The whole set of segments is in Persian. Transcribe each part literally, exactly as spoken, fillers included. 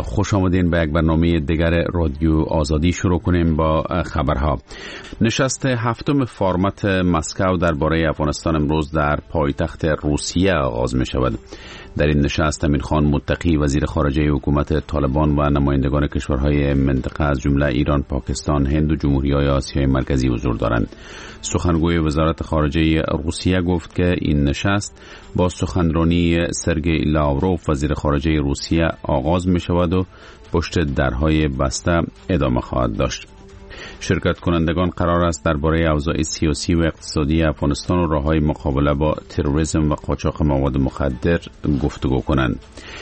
خوش آمدین به یک برنامه دیگر رادیو آزادی. شروع کنیم با خبرها. نشست هفتم فرمت مسکو درباره افغانستان امروز در پایتخت روسیه آغاز می شود. در این نشست امین خان متقی وزیر خارجه حکومت طالبان و نمایندگان کشورهای منطقه از جمله ایران، پاکستان، هند و جمهوریهای آسیای مرکزی حضور دارند. سخنگوی وزارت خارجه روسیه گفت که این نشست با سخنرانی سرگئی لاوروف وزیر خارجه روسیه آغاز می شود و پشت درهای بسته ادامه خواهد داشت. شرکت کنندگان قرار است درباره اوضاع سیاسی و اقتصادی افغانستان و راههای مقابله با تروریسم و قاچاق مواد مخدر گفتگو کنند.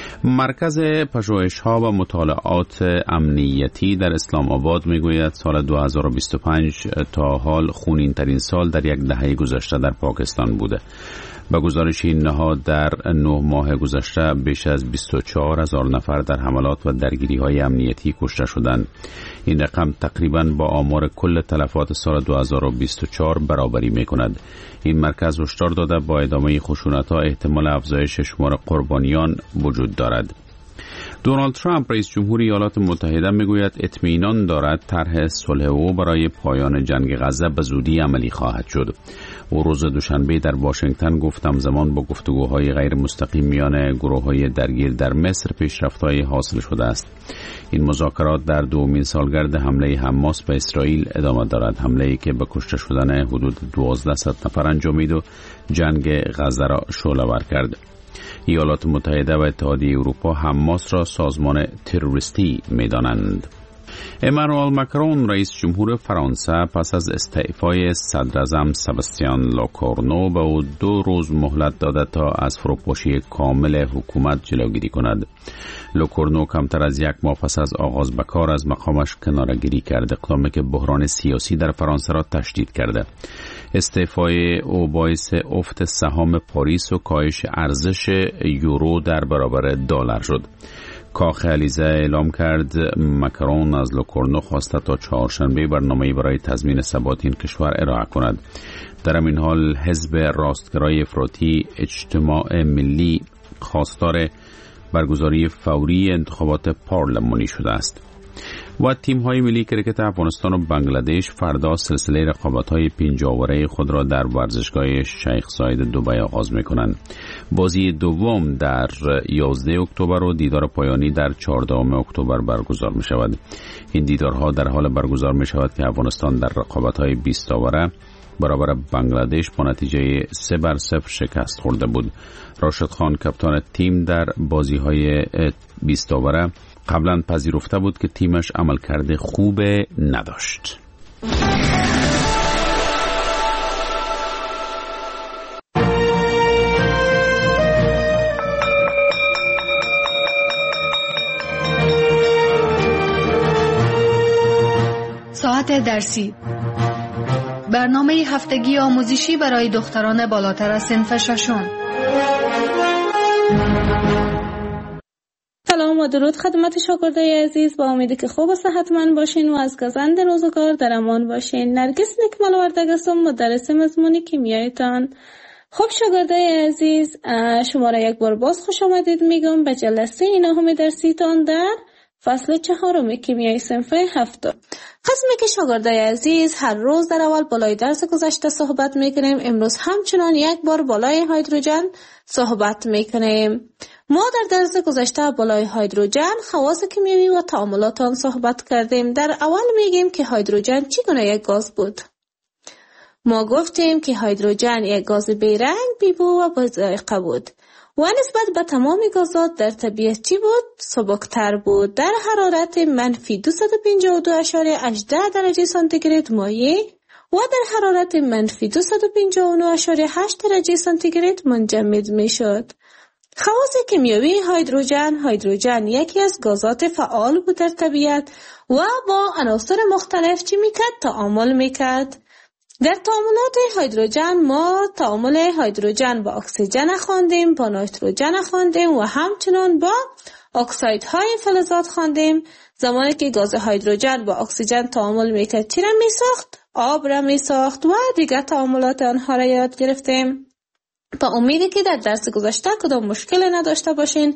مرکز پژوهش‌ها و مطالعات امنیتی در اسلام آباد میگوید سال دو هزار و بیست و پنج تا حال خونین ترین سال در یک دهه گذشته در پاکستان بوده. با گزارش این نهاد در نه ماه گذشته بیش از بیست و چهار هزار نفر در حملات و درگیری‌های امنیتی کشته شدند. این رقم تقریباً با آمار کل تلفات سال دو هزار و بیست و چهار برابری می‌کند. این مرکز هشدار داده با ادامه خشونت‌ها احتمال افزایش شمار قربانیان وجود دارد. دونالد ترامپ رئیس جمهور ایالات متحده میگوید اطمینان دارد طرح صلح او برای پایان جنگ غزه به زودی عملی خواهد شد. او روز دوشنبه در واشنگتن گفت همزمان با گفتگوهای غیر مستقیم میان گروه‌های درگیر در مصر پیشرفت‌های حاصل شده است. این مذاکرات در دومین سالگرد حمله حماس به اسرائیل ادامه دارد، حمله‌ای که به کشته شدن حدود دوازده نفر انجامید و جنگ غزه را شعله‌ور کرد. ایالات متحده و اتحادیه اروپا حماس را سازمان تروریستی می‌دانند. امانوئل ماکرون رئیس جمهور فرانسه پس از استعفای صدراعظم سباستیان لوکورنو به او دو روز مهلت داده تا از فروپاشی کامل حکومت جلوگیری کند. لوکورنو کمتر از یک ماه پس از آغاز به کار از مقامش کناره‌گیری کرد، اقدامی که بحران سیاسی در فرانسه را تشدید کرده. استعفای او باعث افت سهام پاریس و کاهش ارزش یورو در برابر دلار شد. کاخ الیزه اعلام کرد ماکرون از لوکورنو خواسته تا چهارشنبه برنامه‌ای برای تضمین ثبات این کشور ارائه کند. در این حال حزب راستگرای افراطی اجتماع ملی خواستار برگزاری فوری انتخابات پارلمانی شده است. و تیم‌های ملی کرکت افغانستان و بنگلادش فردا سلسله رقابت‌های پنجاوره خود را در ورزشگاه شیخ زاید دبی آغاز می‌کنند. بازی دوم در یازده اکتبر و دیدار پایانی در چهاردهم اکتبر برگزار می‌شود. این دیدارها در حال برگزار می‌شود که افغانستان در رقابت‌های بیست اوره برابر بنگلادش با نتیجه سه بر صفر شکست خورده بود. راشد خان کاپیتان تیم در بازی‌های بیست اوره قبلا پذیرفته بود که تیمش عملکرد خوب نداشت. ساعت درسی، برنامه هفتگی آموزشی برای دختران بالاتر از صنف ششم. سلام و درود خدمت شاگردای عزیز، با امیدی که خوب و صحتمند باشین و از گزند روزگار در امان باشین. نرگس نکمل وردگ هستم، مدرس مضمون کیمیایتان. خب شاگردای عزیز، شما را یک بار باز خوش آمدید میگم به جلسه نهم درسیتان در فصل چهارم کیمیای صنف هفتم. قسمی که شاگردای عزیز هر روز در اول بالای درس گذشته صحبت میکنیم، امروز همچنان یک بار بالای هیدروژن صحبت میکنیم. ما در درس گذشته بالای هیدروژن، خواص کیمیایی و تعاملات آن صحبت کردیم. در اول میگیم که هیدروژن چگونه یک گاز بود. ما گفتیم که هیدروژن یک گاز بیرنگ، بیبو و با ذائقه بود و نسبت به تمام گازات در طبیعت چی بود؟ سبکتر بود. در حرارت منفی دویست و پنجاه و دو اشاریه هجده درجه سانتیگراد مایع و در حرارت منفی دویست و پنجاه و نه اشاریه هشت درجه سانتیگراد منجمد می شد. خواص کیمیایی هیدروژن: هیدروژن یکی از گازات فعال بود در طبیعت و با عناصر مختلف چی میکرد؟ تعامل میکرد. در تعاملات هیدروژن ما تعامل هیدروژن با اکسیژن خواندیم، با نیتروژن خواندیم و همچنان با اکسایدهای فلزات خواندیم. زمانی که گاز هیدروژن با اکسیژن تعامل میکرد چی را میساخت؟ آب را میساخت و دیگر تعاملات آنها را یاد گرفتیم. با امیدی که در درس گذشته کدام مشکل نداشته باشین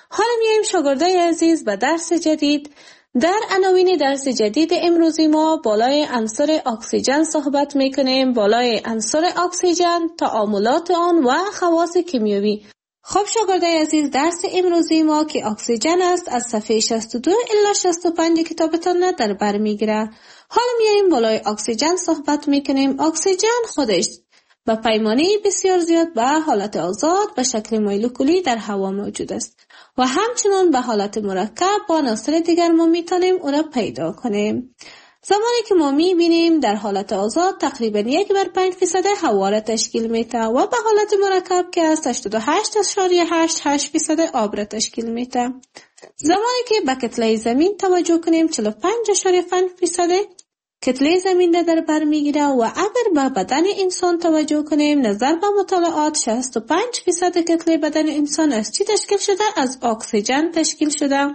حالا میایم شاگردای عزیز به درس جدید. در عناوین درس جدید امروزی ما بالای عنصر اکسیژن صحبت میکنیم. بالای عنصر اکسیژن، تعاملات آن و خواص کیمیایی. خب شاگردای عزیز، درس امروزی ما که اکسیژن است از صفحه شصت و دو الی شصت و پنج کتابتان در بر میگیره. حالا میایم بالای اکسیژن صحبت میکنیم. اکسیژن خودش به پیمانه بسیار زیاد به حالت آزاد به شکل مولکولی در هوا موجود است و همچنان به حالت مرکب با عناصر دیگر ما میتونیم اون را پیدا کنیم. زمانی که ما میبینیم در حالت آزاد تقریبا یک بر پنج فیصد هوا را تشکیل میده و به حالت مرکب که از هشتاد و هشت اشاریه هشت هشت فیصد آب را تشکیل میده. زمانی که به کتله زمین توجه کنیم چهل و پنج اشاریه پنج فیصد کتله زمین را در بر میگیره و اگر به بدن انسان توجه کنیم نظر به مطالعات شصت و پنج فیصد کتله بدن انسان از چی تشکیل شده؟ از اکسیژن تشکیل شده.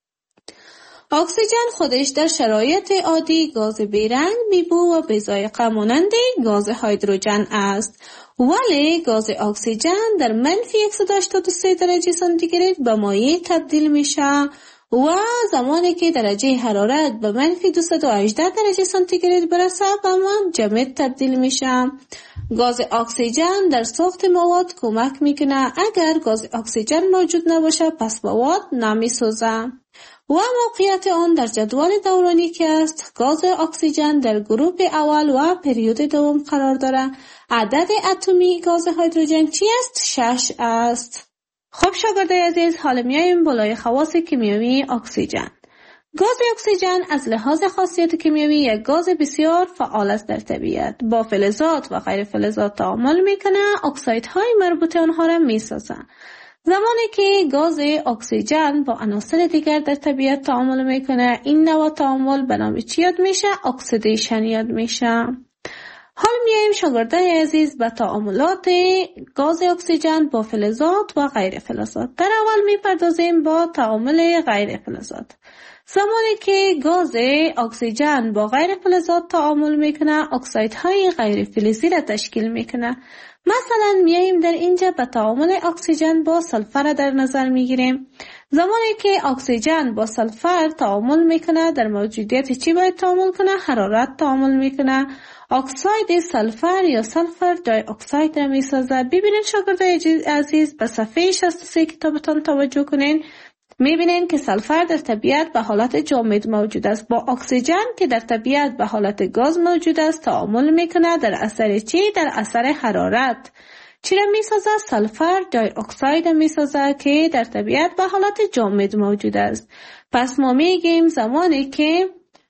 اکسیژن خودش در شرایط عادی گاز بیرنگ، بیبو و بی‌ذائقه مانند گاز هیدروژن است، ولی گاز اکسیژن در منفی صد و هشتاد و سه درجه سانتیگراد به مایع تبدیل میشه و زمانی که درجه حرارت به منفی دویست و هجده درجه سانتیگراد برسه به جمد تبدیل میشه. گاز اکسیژن در ساخت مواد کمک میکنه. اگر گاز اکسیژن موجود نباشه پس مواد نمیسوزه. و موقعیت آن در جدول دورانی که است، گاز اکسیژن در گروه اول و پریود دوم قرار داره. عدد اتمی گاز هیدروژن چی است؟ شش است. خب شاگردای عزیز، حالا میایم بالای خواص کیمیایی اکسیژن. گاز اکسیژن از لحاظ خاصیت کیمیایی یک گاز بسیار فعال است در طبیعت. با فلزات و غیر فلزات تعامل میکنه، اکسایدهای مربوط آنها را میسازه. زمانی که گاز اکسیژن با عناصر دیگر در طبیعت تعامل میکنه، این نوع تعامل به نام چی یاد میشه؟ اکسیدیشن یاد میشه. حالا میایم شاگردای عزیز به تعاملات گاز اکسیژن با فلزات و غیر فلزات. در اول میپردازیم با تعامل غیر فلزات. زمانی که گاز اکسیژن با غیر فلزات تعامل میکنه، اکسایدهای غیر فلزی را تشکیل میکنه. مثلا میایم در اینجا به تعامل اکسیژن با سلفر در نظر میگیریم. زمانی که اکسیژن با سلفر تعامل میکنه، در موجودیت چی باید تعامل کنه؟ حرارت تعامل میکنه. اکساید سلفر یا سلفر دای اکساید را میسازه. ببینید شاگردای عزیز، به صفحه شصت و سه کتابتان توجه کنین. میبینین که سلفر در طبیعت به حالت جامد موجود است. با اکسیژن که در طبیعت به حالت گاز موجود است تعامل میکنه. در اثر چی؟ در اثر حرارت. چی را میسازه؟ سلفر دای اکساید میسازه که در طبیعت به حالت جامد موجود است. پس ما میگیم زمانی که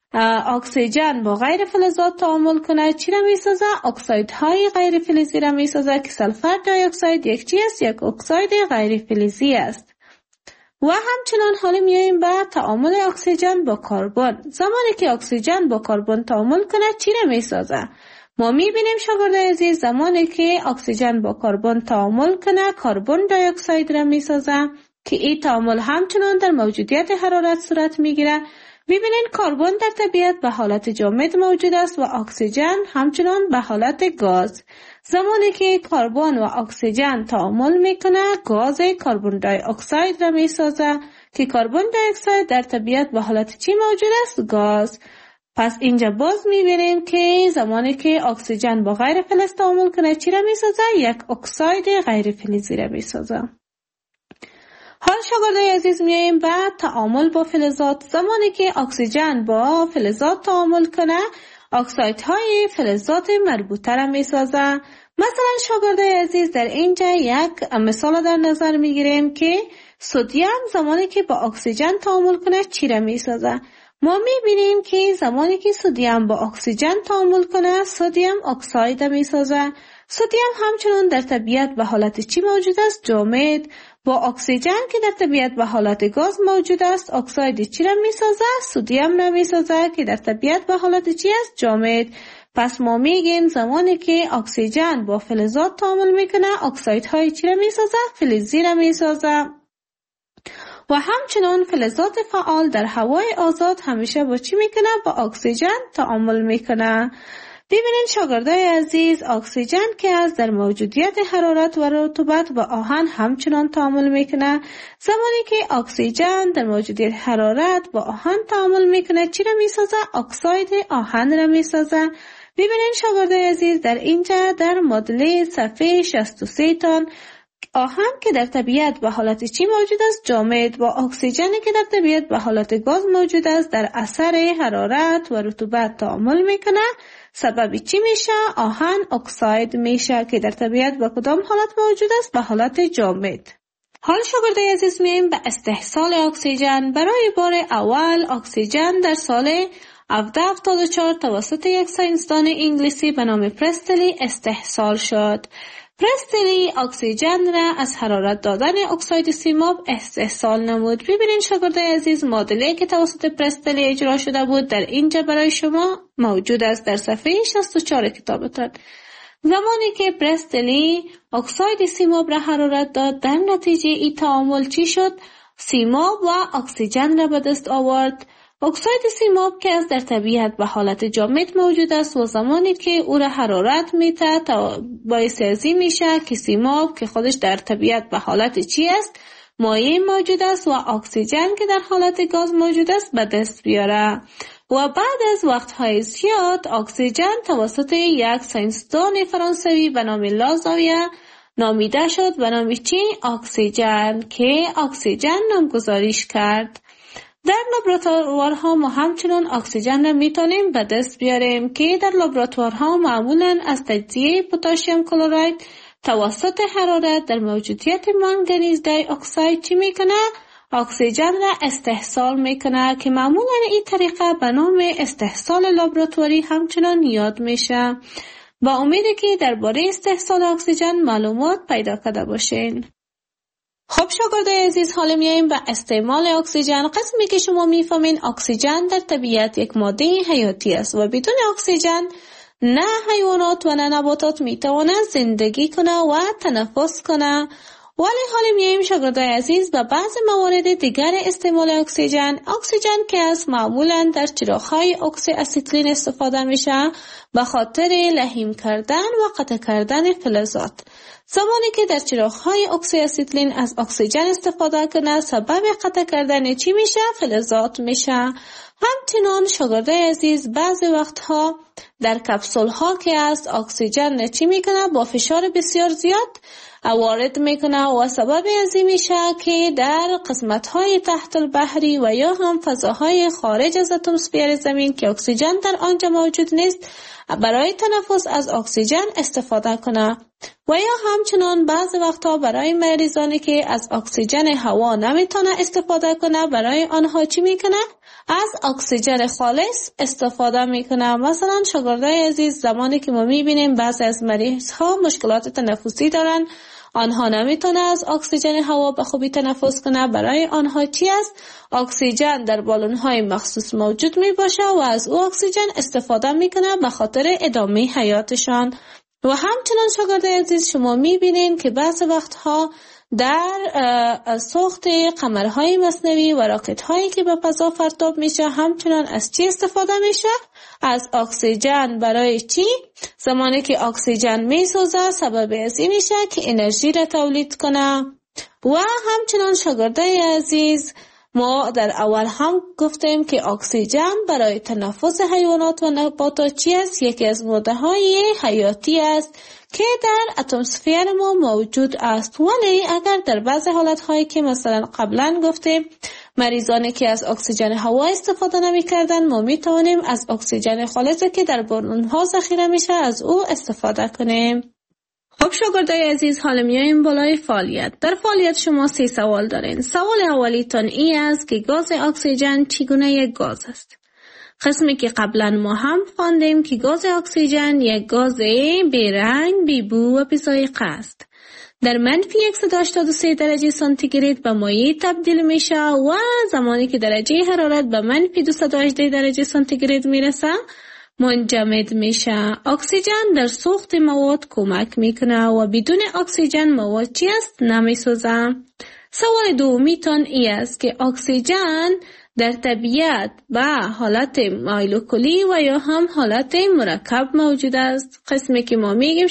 اکسیژن با غیر فلزات تعامل کنه چی را میسازه؟ اکسایدهای غیر فلزی را میسازه که سلفر دای اکساید یک چی است؟ یک اکساید غیر فلزی است. و همچنان حالا میایم به تعامل اکسیژن با کربن. زمانی که اکسیژن با کربن تعامل کنه چی را میسازه؟ ما میبینیم شاگردای عزیز، زمانی که اکسیژن با کربن تعامل کنه کربن دی اکساید را میسازه که این تعامل همچنان در موجودیت حرارت صورت میگیره. میبینین کربن در طبیعت به حالت جامد موجود است و اکسیژن همچنان به حالت گاز. زمانی که کربن و اکسیژن تعامل میکنه گاز کربن دی اکساید را میسازه که کربن دی اکساید در طبیعت به حالت چی موجود است؟ گاز. پس اینجا باز میبینیم که زمانی که اکسیژن با غیر فلز تعامل کنه چی را میسازه؟ یک اکساید غیر فلزی را میسازه. حال شاگردای عزیز میایم به تعامل با فلزات. زمانی که اکسیژن با فلزات تعامل کنه اکسایدهای فلزات مربوطه را میسازه. مثلا شاگردای عزیز در اینجا یک مثال در نظر میگیریم که سدیم زمانی که با اکسیژن تعامل کنه چی را میسازه. ما میبینیم که زمانی که سدیم با اکسیژن تعامل کنه سدیم اکساید میسازه. سدیم همچنان در طبیعت به حالت چی موجود است؟ جامد. با اکسیژن که در طبیعت به حالت گاز موجود است اکساید چی را میسازه؟ سدیم را میسازه که در طبیعت به حالت چی است؟ جامد. پس ما میگیم زمانی که اکسیژن با فلزات تعامل میکنه اکسایدهای چی را میسازه؟ فلزی را میسازه. و همچنان فلزات فعال در هوای آزاد همیشه با چی میکنه؟ با اکسیژن تعامل میکنه. ببینید شاگردای عزیز، اکسیژن که از در موجودیت حرارت و رطوبت و آهن همچنان تعامل میکنه. زمانی که اکسیژن در موجودیت حرارت و آهن تعامل میکنه چی را میسازه؟ اکساید آهن را میسازه. ببینید شاگردای عزیز، در اینجا در معادله صفحه شصت و سه تان آهن که در طبیعت به حالت چی موجود است؟ جامد. و اکسیژنی که در طبیعت به حالت گاز موجود است در اثر حرارت و رطوبت تعامل میکنه. سبب چی میشه؟ آهن اکساید میشه که در طبیعت به کدام حالت موجود است؟ به حالت جامد. حال شاگردای عزیز میایم به استحصال اکسیژن. برای بار اول اکسیژن در سال هفده هفتاد و چهار توسط یک ساینسدان انگلیسی به نام پرستلی استحصال شد. پرستلی اکسیژن را از حرارت دادن اکساید سیماب استحصال نمود. ببینید شاگردای عزیز، معادله که توسط پرستلی اجرا شده بود در اینجا برای شما موجود است در صفحه شصت و چهار کتابتان. زمانی که پرستلی اکساید سیماب را حرارت داد، در نتیجه این تعامل چی شد؟ سیماب و اکسیژن را به دست آورد. اکساید سیماب که از در طبیعت به حالت جامد موجود است و زمانی که او را حرارت میده باعث ازی میشه که سیماب که خودش در طبیعت به حالت چی است؟ مایع موجود است و اکسیژن که در حالت گاز موجود است به دست بیاره. و بعد از وقتهای زیاد اکسیژن توسط یک ساینسدان فرانسوی به نام لازاویه نامیده شد به نام چی؟ اکسیژن، که اکسیژن نامگذاریش کرد. در لابراتوارها ما همچنان اکسیژن را میتونیم به دست بیاریم که در لابراتوارها معمولا از تجزیه پتاسیم کلراید توسط حرارت در موجودیت منگنیز دی اکساید چی میکنه؟ اکسیژن را استحصال میکنه که معمولا این طریقه به نام استحصال لابراتواری همچنان یاد میشه. با امید که درباره استحصال اکسیژن معلومات پیدا کرده باشین. خب شاگردای عزیز، حالا میایم به استعمال اکسیژن. قسمی که شما میفهمین اکسیژن در طبیعت یک ماده حیاتی است و بدون اکسیژن نه حیوانات و نه نباتات میتوانند زندگی کنه و تنفس کنه. ولی حالا میایم شاگردای عزیز به بعض موارد دیگر استعمال اکسیژن. اکسیژن که از معمولا در چراغ‌های اکسی اسیتیلین استفاده میشه به خاطر لحیم کردن و قطع کردن فلزات. زمانی که در چراغ‌های اکسی اسیتیلین از اکسیژن استفاده کنه سبب قطع کردن چی میشه؟ فلزات میشه. همچنان شاگردای عزیز بعضی وقتها در کپسول ها که از اکسیژن چی میکنه؟ با فشار بسیار زیاد وارد میکنه و سبب ازی میشه که در قسمت های تحت البحری و یا هم فضاهای خارج از اتمسفر زمین که اکسیژن در آنجا موجود نیست برای تنفس از اکسیژن استفاده کنه. و یا همچنان بعض وقتها برای مریضانی که از اکسیژن هوا نمیتونه استفاده کنه برای آنها چی میکنه؟ از اکسیژن خالص استفاده میکنه. مثلا شاگردای عزیز، زمانی که ما میبینیم بعضی از مریض ها مشکلات تنفسی دارن، آنها نمیتونه از اکسیژن هوا به خوبی تنفس کنه، برای آنها چی است؟ اکسیژن در بالون های مخصوص موجود می باشه و از او اکسیژن استفاده میکنه به خاطر ادامه حیاتشان. و همچنان شاگردای عزیز شما میبینین که بعض وقتها در ساخت قمرهای مصنوعی و راکت هایی که به فضا پرتاب میشه همچنان از چی استفاده میشه؟ از اکسیژن. برای چی؟ زمانی که اکسیژن میسوزه سبب از این میشه که انرژی را تولید کنه. و همچنان شاگردای عزیز ما در اول هم گفتیم که اکسیژن برای تنفس حیوانات و نباتات چی است؟ یکی از ماده های حیاتی است که در اتمسفر ما موجود است. ولی اگر در بعض حالت هایی که مثلا قبلا گفتیم مریضانی که از اکسیژن هوا استفاده نمی کردن ما می توانیم از اکسیژن خالصی که در بالون ها ذخیره میشه از او استفاده کنیم. خب شاگردای عزیز، حالا میایم بالای فعالیت. در فعالیت شما سه سوال دارین. سوال اولیتون این است که گاز اکسیژن چگونه یک گاز است؟ قسمی که قبلا ما هم خواندیم که گاز اکسیژن یک گاز بی رنگ، بی بو و بی ذائقه است. در منفی صد و هشتاد و سه درجه سانتیگراد به مایع تبدیل میشه و زمانی که درجه حرارت به منفی دویست و هجده درجه سانتیگراد میرسه منجمد میشه. اکسیژن در سوخت مواد کمک میکنه و بدون اکسیژن مواد چی است؟ نمیسوزه. سوال دومیتون ای است که اکسیژن در طبیعت با حالت مایل و کلی و یا هم حالت مرکب موجود است. قسمی که ما میگیم